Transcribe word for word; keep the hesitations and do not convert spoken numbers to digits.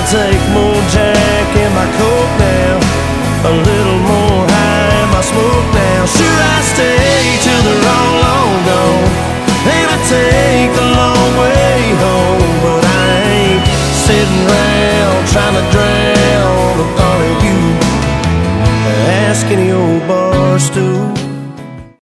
take more Jack in my coke now, a little more high in my smoke now. Sure, I stay till they're all long gone, and I take the long way home. But I ain't sitting round trying to drown the thought of you. Ask any old bar stool.